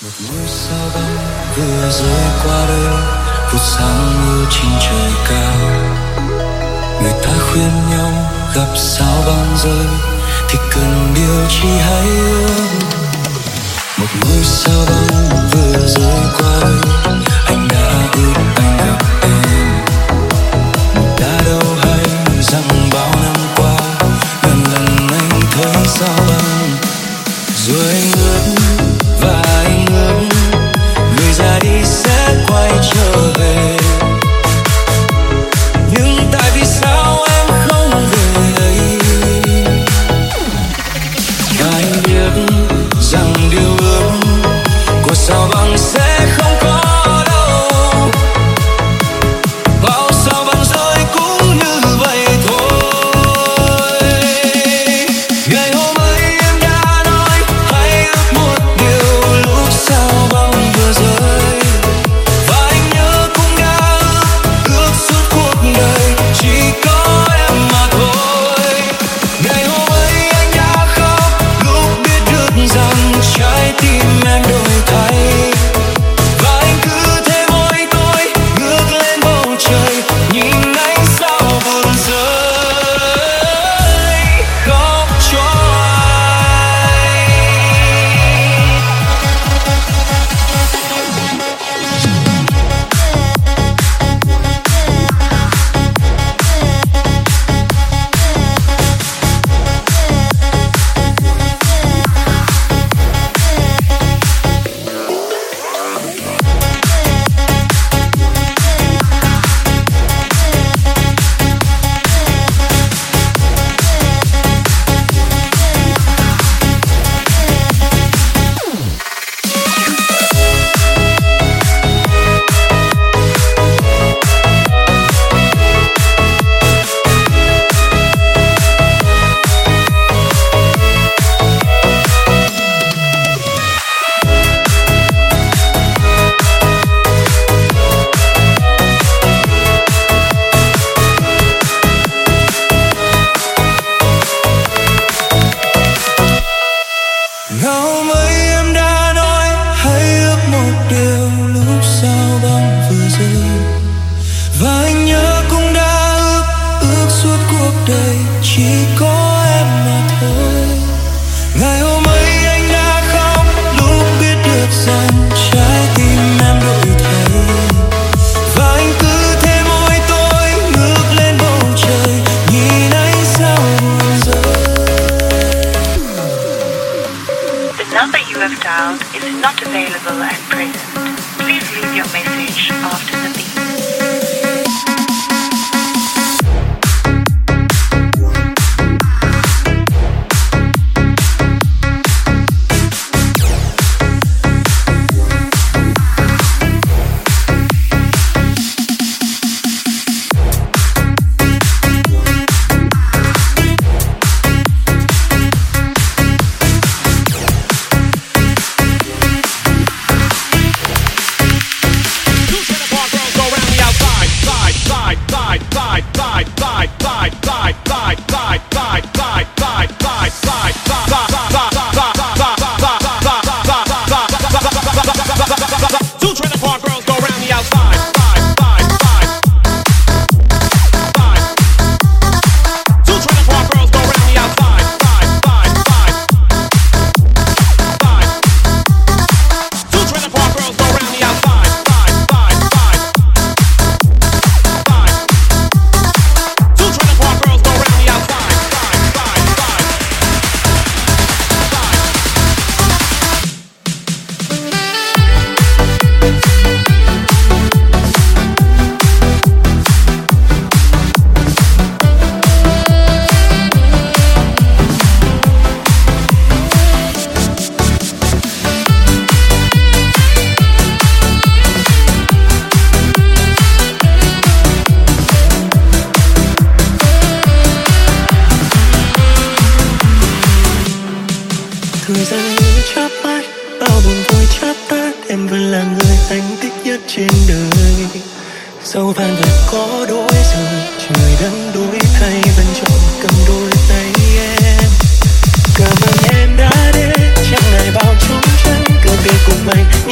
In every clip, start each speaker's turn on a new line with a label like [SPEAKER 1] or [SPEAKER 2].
[SPEAKER 1] Ngôi sao băng vừa rơi qua đây, vụt sáng mưa trên trời cao. Người ta khuyên nhau gặp sao băng rơi thì cần điều chi hãy ước. Một ngôi sao băng vừa rơi qua đây, anh đã ước anh gặp em. Đã đâu hay rằng bao năm qua lần lần anh thấy sao băng, rồi anh ước và anh ước người ra đi sẽ quay trở về. Nhưng tại vì sao em không về đây? Và anh biết rằng điều ước của sao băng sẽ không có đâu. Bao sao băng rơi cũng như vậy thôi. Ngày hôm ấy em đã nói hãy ước một điều lúc sao băng vừa rơi, và anh nhớ cũng đã ước suốt cuộc đời chỉ có em mà thôi. Ngày hôm ấy anh đã khóc lúc biết được rằng trái tim em đổi thay, và anh cứ thế môi tôi ngước lên bầu trời nhìn ánh sao buồn rơi khóc cho anh. Hôm ấy em đã nói hãy ước một điều lúc sao băng vừa rơi, và anh nhớ cũng đã ước suốt cuộc đời chỉ có em mà thôi. Ngày hôm ấy anh đã khóc lúc biết được rằng trái tim em đổi thay, và anh cứ thế môi tôi ngước lên bầu trời nhìn ánh sao buồn rơi.
[SPEAKER 2] The number you have dialed is not available at present. Please leave your message after the beep.
[SPEAKER 1] Thời gian như chớp mắt, bao buồn vui chớp tắt, em vẫn là người anh thích nhất trên đời. Dẫu vạn vật có đổi rồi, trời đất đổi thay, vẫn chọn cầm đôi tay em. Cảm ơn em đã đến, chẳng ngại bao trốn tránh, cứ về cùng anh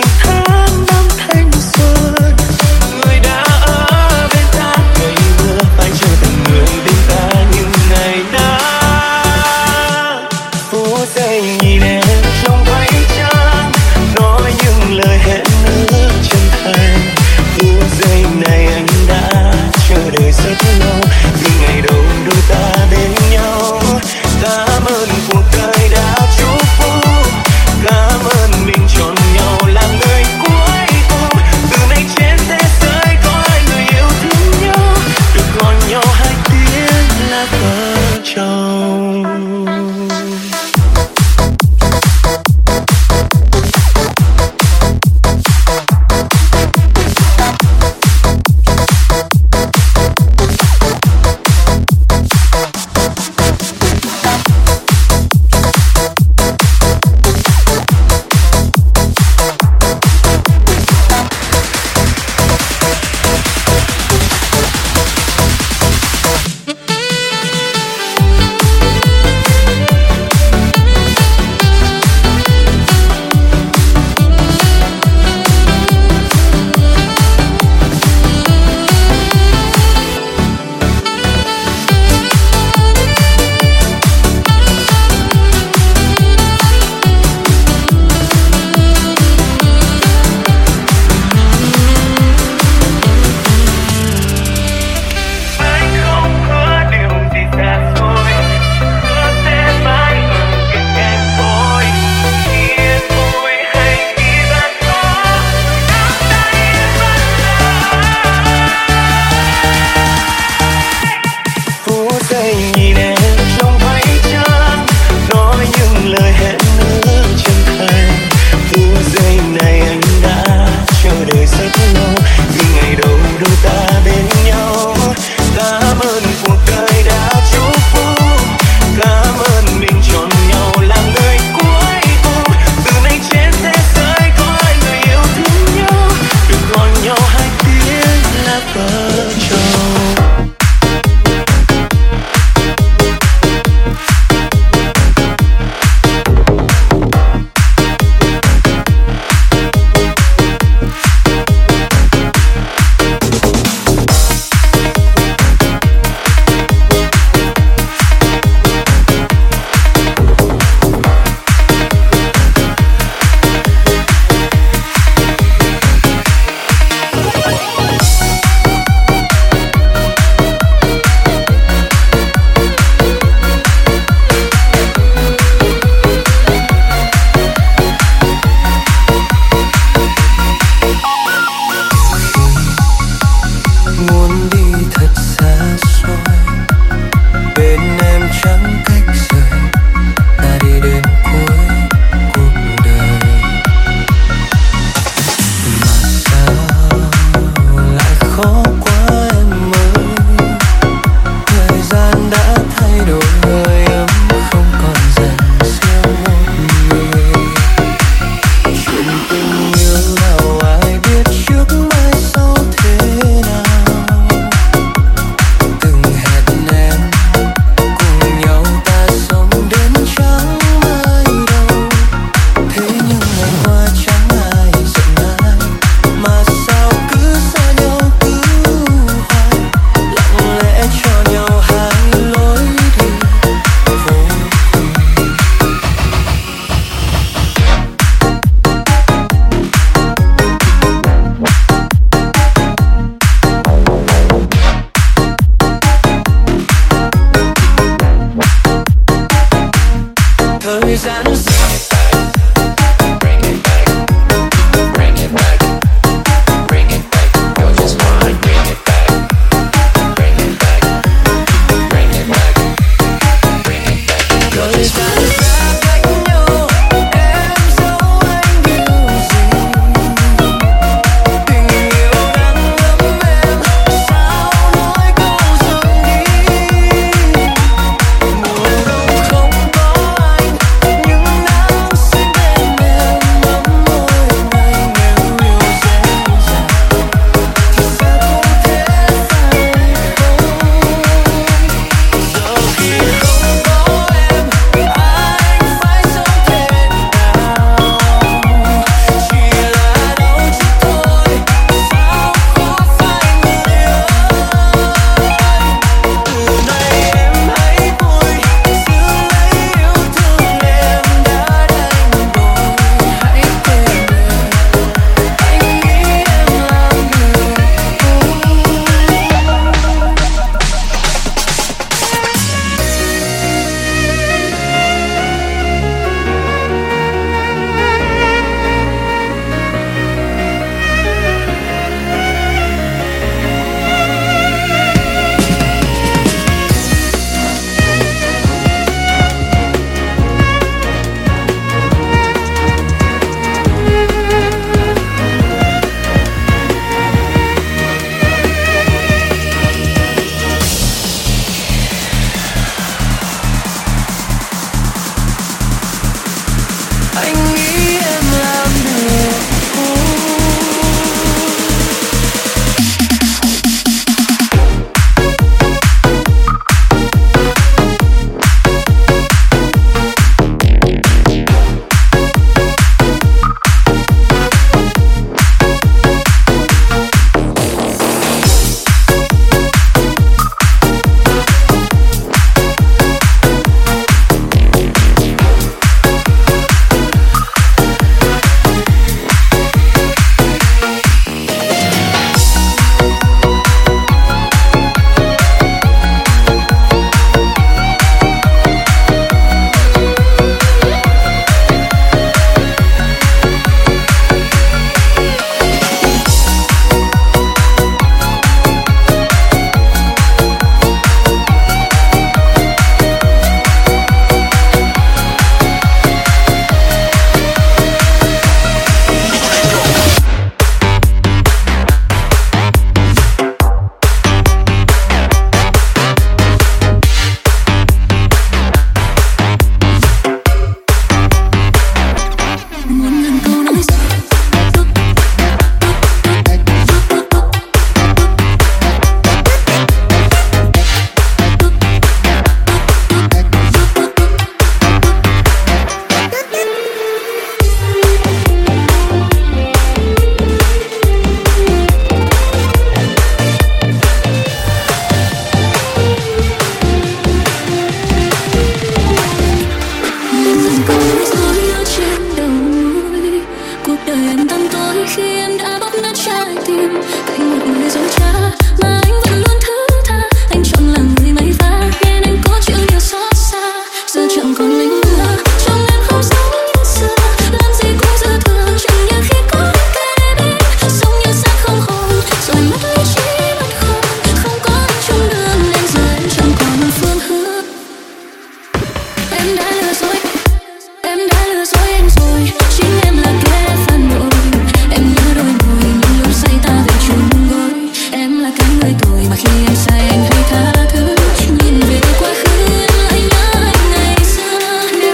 [SPEAKER 3] Hãy subscribe cho kênh Ghiền Mì Gõ để không bỏ lỡ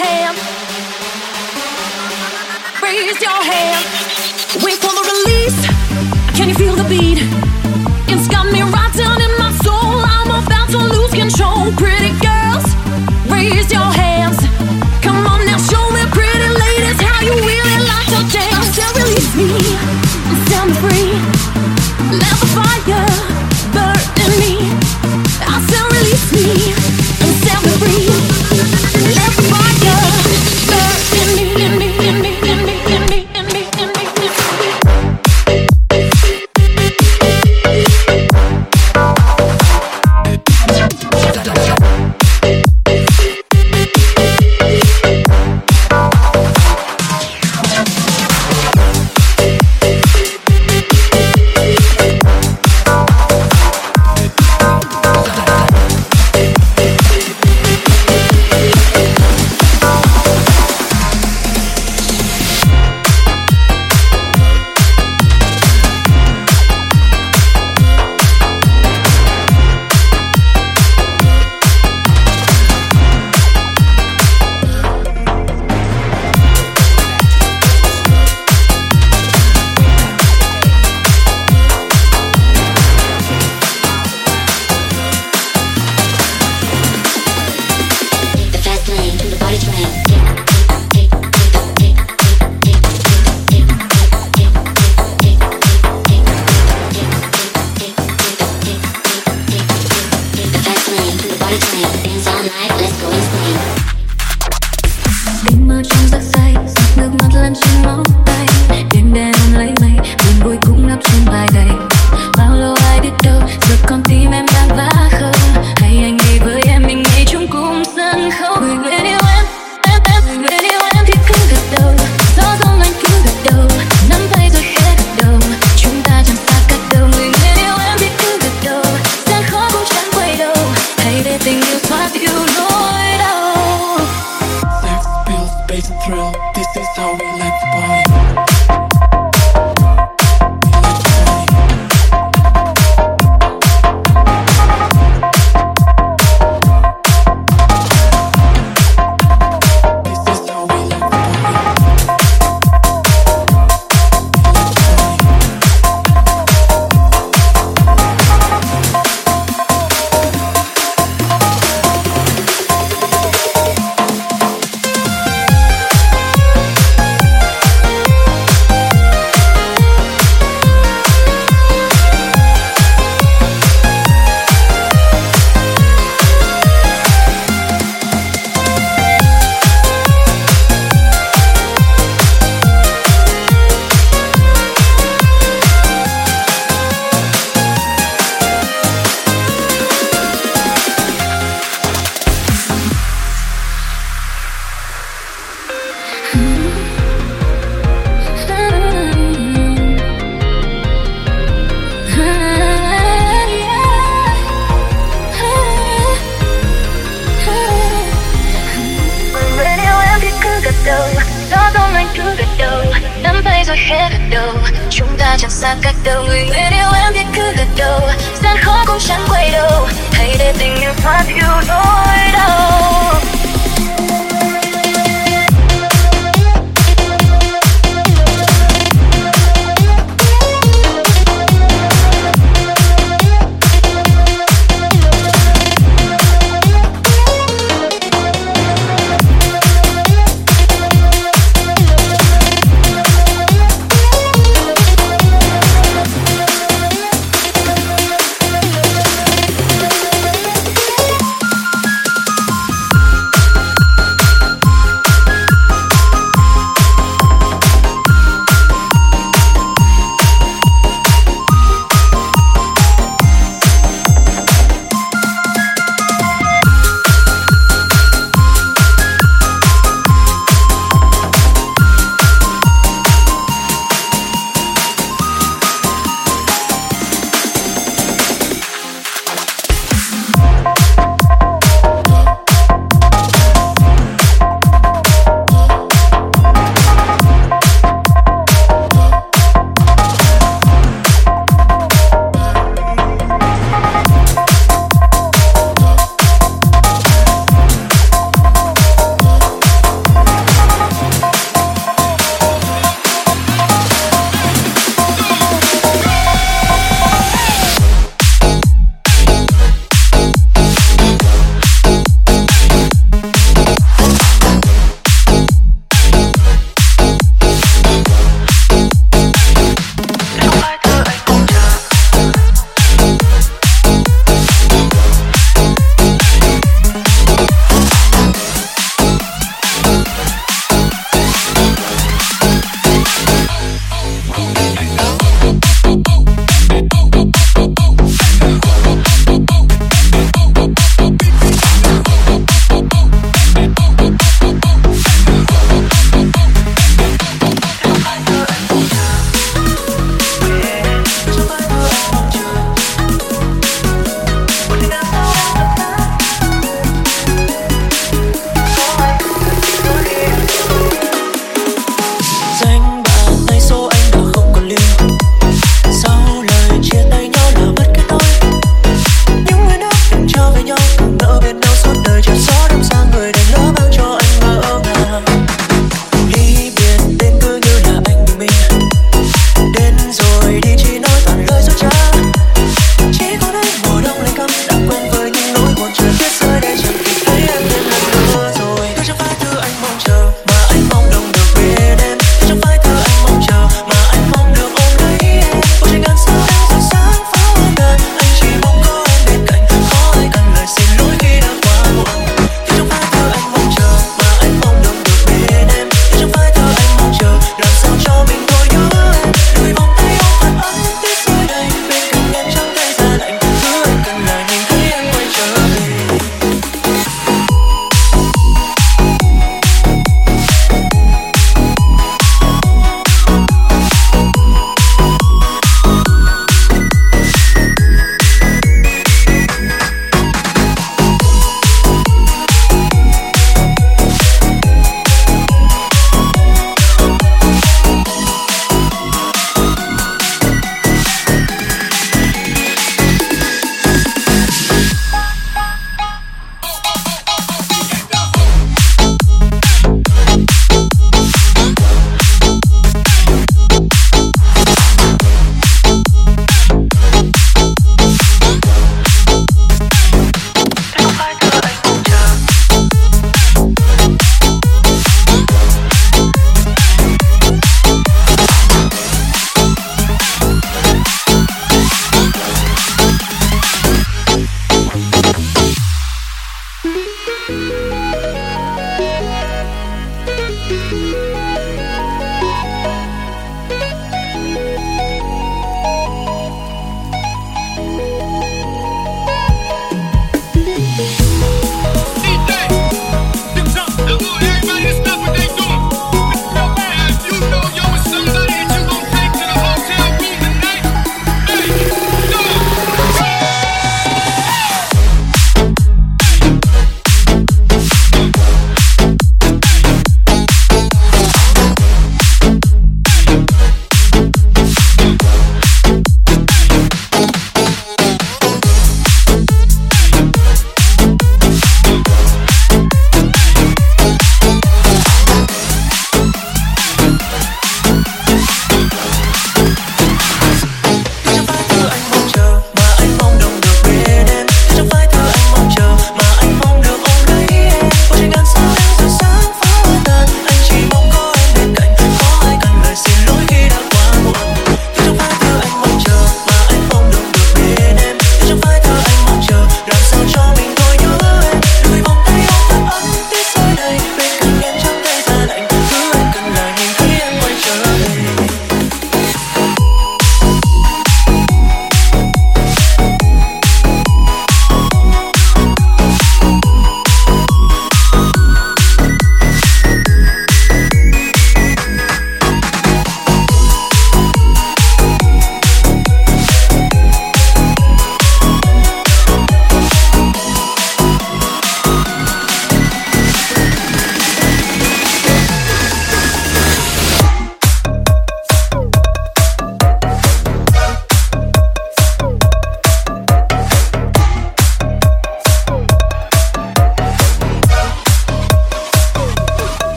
[SPEAKER 3] hand. Raise your hand. Wait for the release. Can you feel the beat? It's got me right down in my soul. I'm about to lose control. Pretty girls, raise your hands. Come on now, show me, pretty ladies, how you really like to dance. Still release me, set me free. Let the fire burn in me. I still release me, set me free. Let the fire burn in me, in me, in me, in me, in me, in me, in me, in me.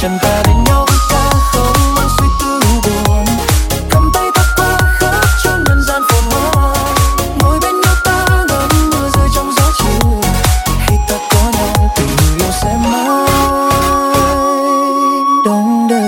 [SPEAKER 1] chân ta bên nhau với ta không mang suy tư buồn. Cầm tay ta qua khắp chốn nhân gian phồn hoa, ngồi bên nhau ta ngắm mưa rơi trong gió chiều. Khi ta có nhau tình yêu sẽ mãi đong đầy.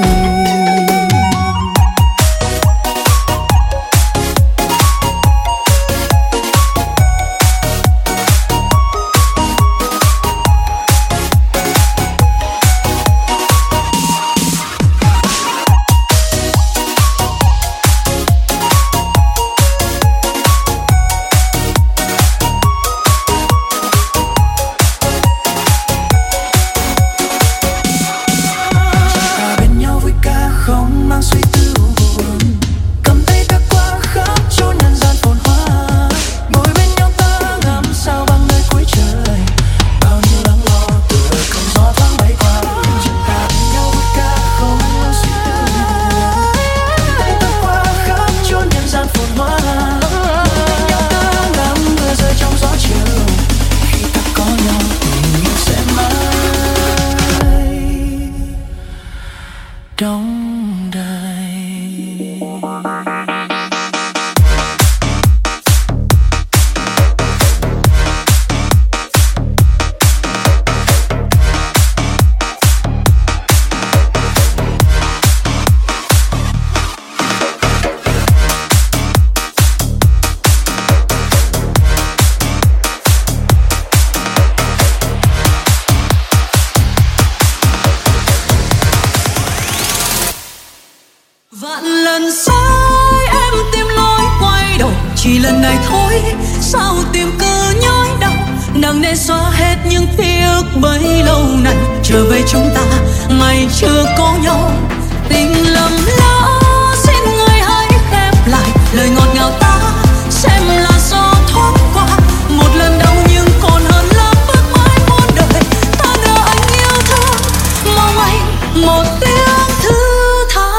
[SPEAKER 3] Vạn lần sai em tìm lối quay đầu, chỉ lần này thôi sao tìm cứ nhói đau. Nặng nề xóa hết những ký ức bấy lâu nay, trở về chúng ta ngày chưa có nhau. Tình lầm lỡ xin người hãy khép lại lời ngọt ngào ta, xem là gió thoáng qua. Một lần đau nhưng còn hơn là bước mãi muôn đời. Ta nỡ anh yêu thương, mong anh một tiếng thứ tha.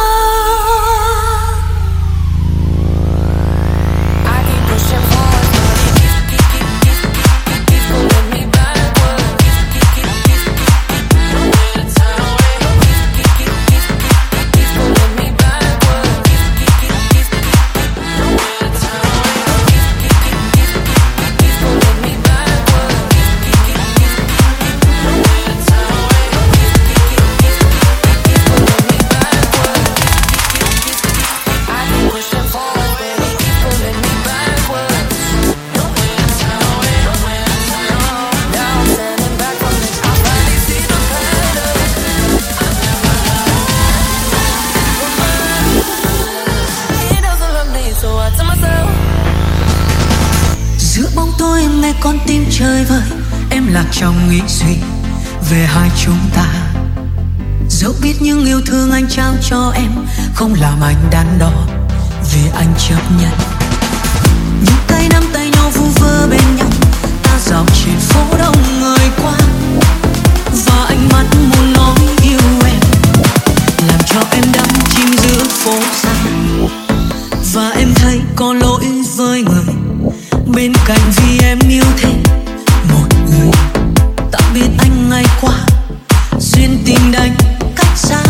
[SPEAKER 3] Con tim chơi vơi, em lạc trong nghĩ suy về hai chúng ta. Dẫu biết những yêu thương anh trao cho em không làm anh đắn đo, vì anh chấp nhận. Những tay nắm tay nhau vu vơ bên nhau, ta dạo trên phố đông người qua. Và ánh mắt muốn nói yêu em, làm cho em đắm chìm giữa phố xa. Và em thấy có lỗi với người bên cạnh, vì em yêu thêm một người. Ta biết anh ngày qua duyên tình đánh cách xa,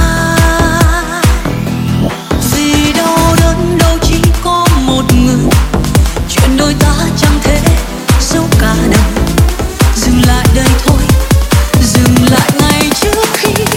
[SPEAKER 3] vì đau đớn đâu chỉ có một người. Chuyện đôi ta chẳng thể dẫu cả đời. Dừng lại đây thôi, dừng lại ngay trước khi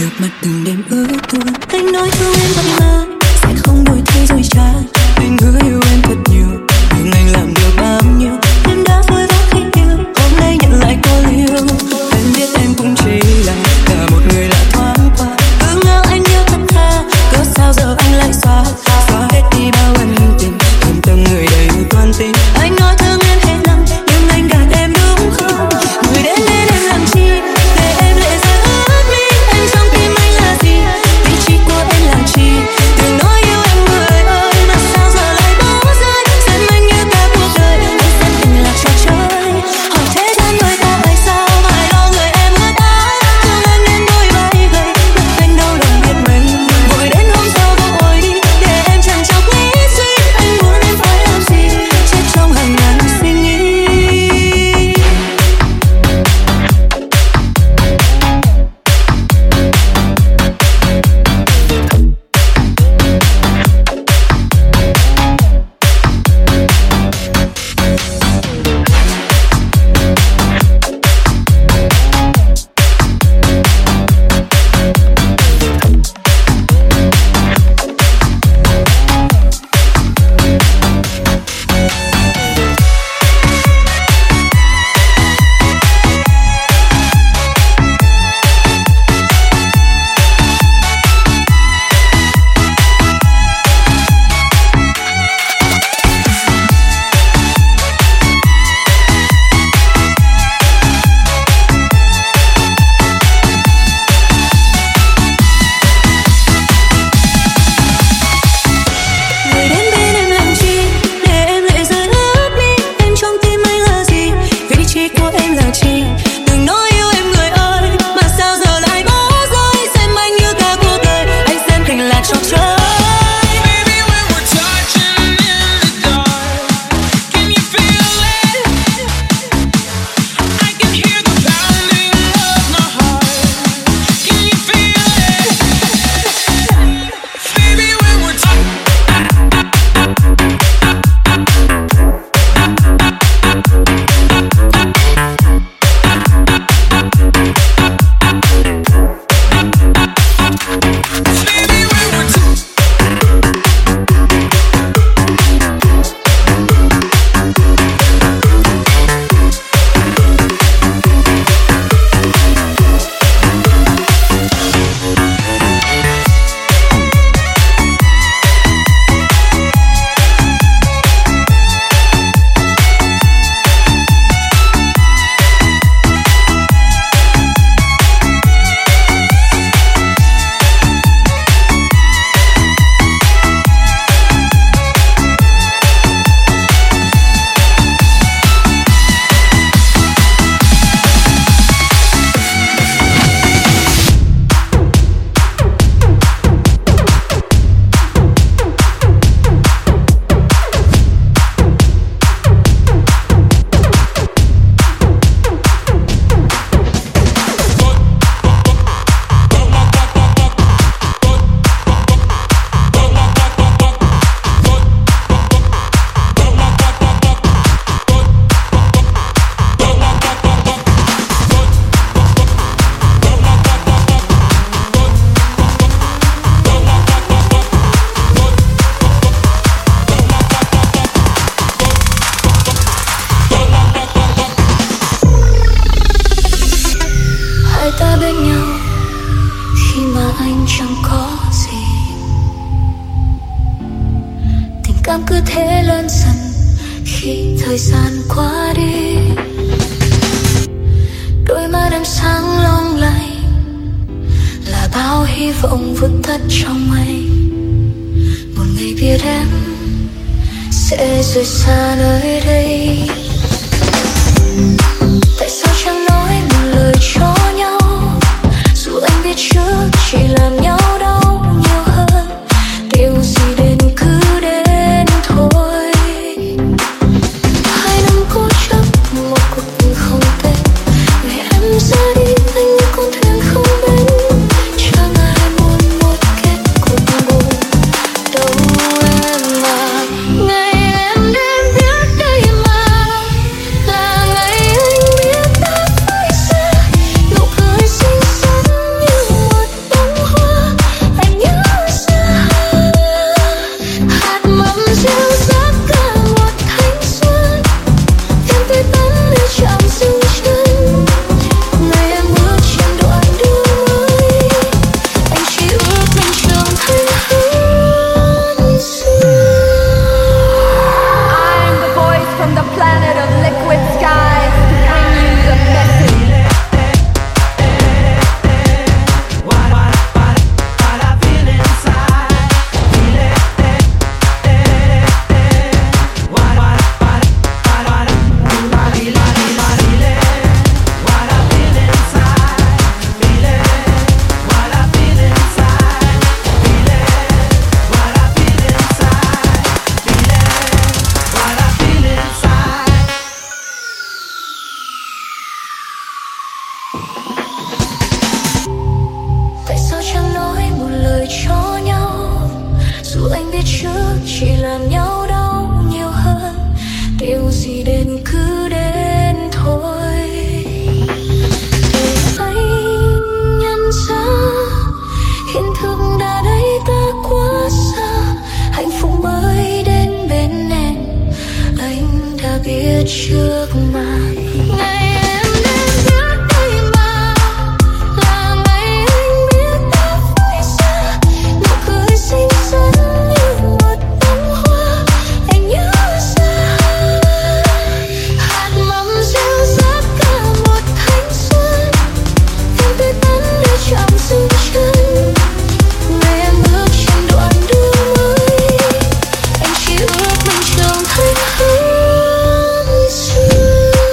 [SPEAKER 3] nước mắt từng đêm ướt tuôn. Anh nói thương em vậy mà sẽ không đổi thay rồi cha. Anh hứa yêu em thật nhiều nhưng anh làm được bao nhiêu. Em đã vội vã khi yêu, hôm nay nhận lại có liêu. Anh biết em cũng chỉ là cả một người lạ thoáng qua. Cứ ngỡ anh yêu thật tha, cớ sao giờ anh lại xóa hết đi bao ân tình. Thầm tâm người đầy toan tình. Anh nói thương em hết lòng nhưng anh gạt em đúng không? Người đến bên em làm chi để em lệ rơi ướt mi. Em trong tim anh là gì? Vị trí của em là chi? Đừng nói yêu em người ơi, mà sao giờ lại bỏ rơi? Xem anh như cả cuộc đời, anh xem tình là trò chơi. Hỏi thế gian người ta tại sao phải lo người em ướt át? Thương anh nên đôi vai gầy, mất anh đâu lòng biết mình. Vội đến hôm sau vội đi để em chẳng chọc nghĩ suy. Anh muốn em phải làm gì? Chết trong hàng ngàn suy nghĩ. Người đến bên em làm chi để em lệ rơi ướt mi. Em trong tim anh là gì? Vị trí của em là chi? Đừng nói yêu em người ơi, mà sao giờ lại bỏ rơi? Xem anh như cả cuộc đời, anh xem tình là trò chơi.
[SPEAKER 1] Baby, when we're touching in the dark, can you feel it? I can hear the pounding of my heart. Can you feel it? Baby, when we're touching. Baby, when we're touching.
[SPEAKER 3] Hai ta bên nhau khi mà anh chẳng có gì. Tình cảm cứ thế lớn dần khi thời gian qua đi. Đôi mắt em sáng long lanh là bao hy vọng vụt tắt trong anh. Một ngày biết em sẽ rời xa nơi đây. Tại sao chẳng nói một lời cho nhau, dù anh biết trước chỉ làm nhau đau nhiều hơn. Điều gì đến cứ đến thôi. 2 năm cố chấp một cuộc tình không tên. Ngày em ra đi anh như con thuyền không bến. Chẳng ai muốn một kết cục buồn đâu em mà. Ngày em đến biết đây mà là ngày anh biết đã phải xa. Nụ cười xinh xắn như một chỉ làm nhau đau nhiều hơn. Điều gì đến cứ đến thôi. Để anh nhận ra hiện thực đã đẩy ta quá xa. Hạnh phúc mới đến bên em, anh đã biết trước mà. Ngày em đến biết đây mà là ngày anh biết ta phải xa. Nụ cười xinh xắn như một bông hoa anh nhớ ra. Hạt mầm gieo rắc cả một thanh xuân, em tươi tắn để chạm dừng chân. Ngày em bước trên đoạn đường mới, anh chỉ ước mình trưởng thành hơn xưa.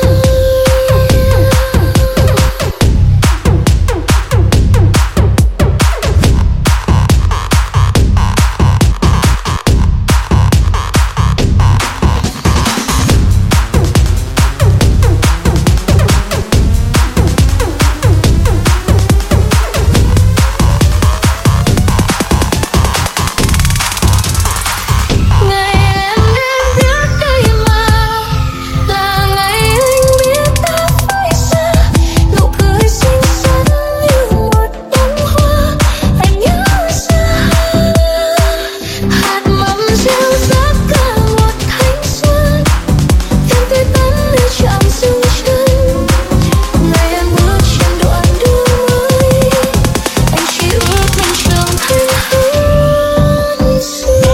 [SPEAKER 3] Ngày em đến biết đây mà là ngày anh biết ta phải xa. Nụ cười xinh xắn như một bông hoa anh nhớ ra. Hạt mầm gieo rắc cả một thanh xuân, em tươi tắn để chạm dừng chân. Ngày em bước trên đoạn đường mới, anh chỉ ước mình trưởng thành hơn xưa.